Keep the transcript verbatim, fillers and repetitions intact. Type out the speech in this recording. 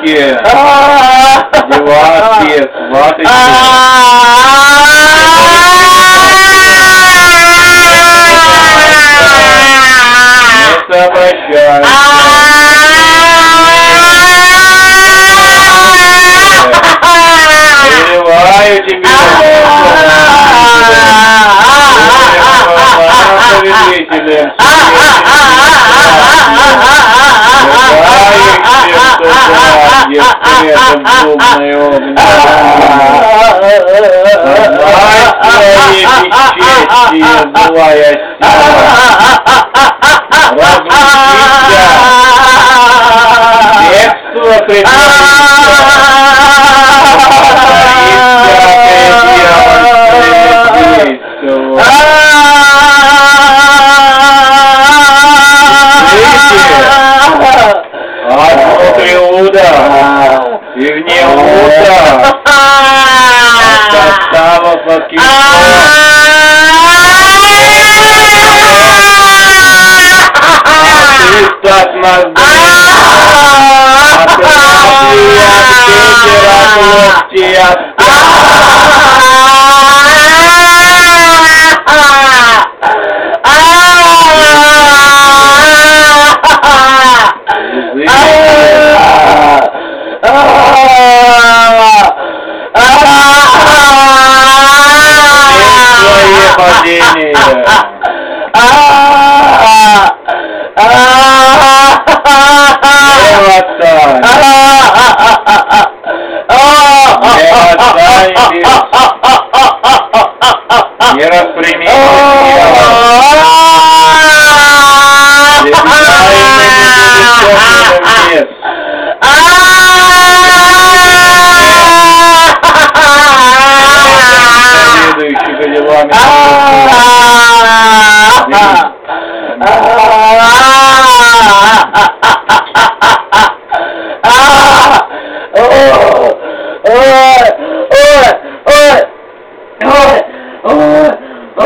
девушки, девушки, сваточки. Не соображайся. Переливаю тебе. Повелителем. Злая сила, разрушиться, бегство внутри уда и вне уда составов от Христос нас от энергии, от ветера, от локти, от свои падения. Не отстань. Не распрями тело. Заведующего делами. Oh,